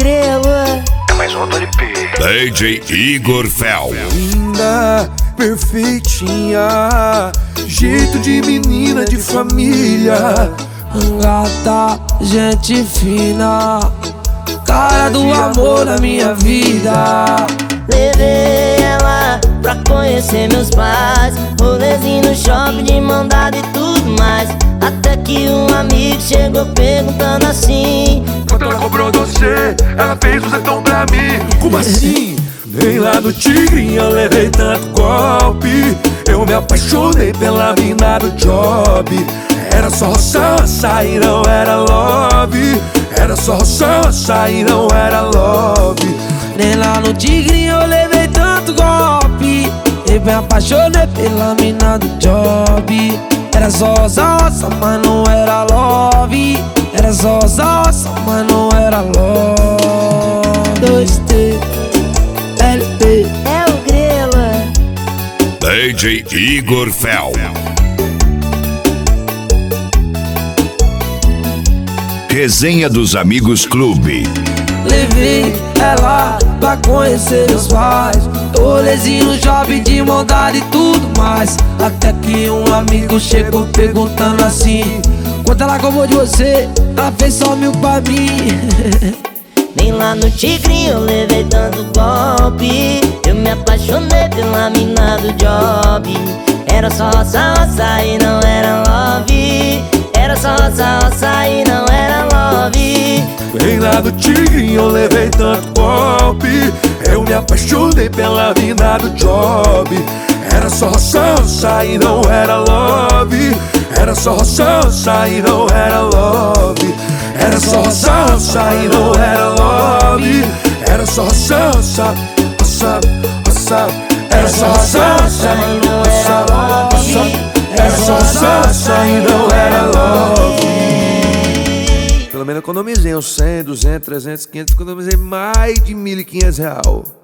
grelo. É mais um do LP. DJ Igor Fel. Linda, perfeitinha, jeito de menina de família. Gata, gente fina, cara do amor na minha vida. Levei ela pra conhecer meus pais, rolezinho no shopping de mão dada e tudo mais. Até que um amigo chegou perguntando assim: quanto ela cobrou você? Ela fez um zetão pra mim. Como assim? Nem lá no Tigrinho eu levei tanto golpe. Eu me apaixonei pela mina do job. Era só roça e não era love. Era só roça e não era love. Nem lá no Tigrinho eu levei tanto golpe. Eu me apaixonei pela mina do job. Era só roça, mas não era love. Era só roça, mas não era love. 2T, LP. é o grelo. DJ Igor Fel. Resenha dos Amigos Clube. Levei ela pra conhecer meus pais, rolezinho no shopping de mão dada e tudo mais. Até que um amigo chegou perguntando assim: quanto ela cobrou de você? Ela fez só 1000 pra mim. Nem lá no Tigrinho eu levei tanto golpe. Eu me apaixonei pela mina do job. Era só roça e não era love. Era só roça e não era love. Nem lá do Tigrinho eu levei tanto golpe. Eu me apaixonei pela mina do job. Era só roça e não era love. Era só roça e não era love. Era só roça e não era love. Era só roça. Era só roça e não era love. Era só roça e não era love. Pelo menos economizei uns 100, 200, 300, 500. Economizei mais de R$1.500.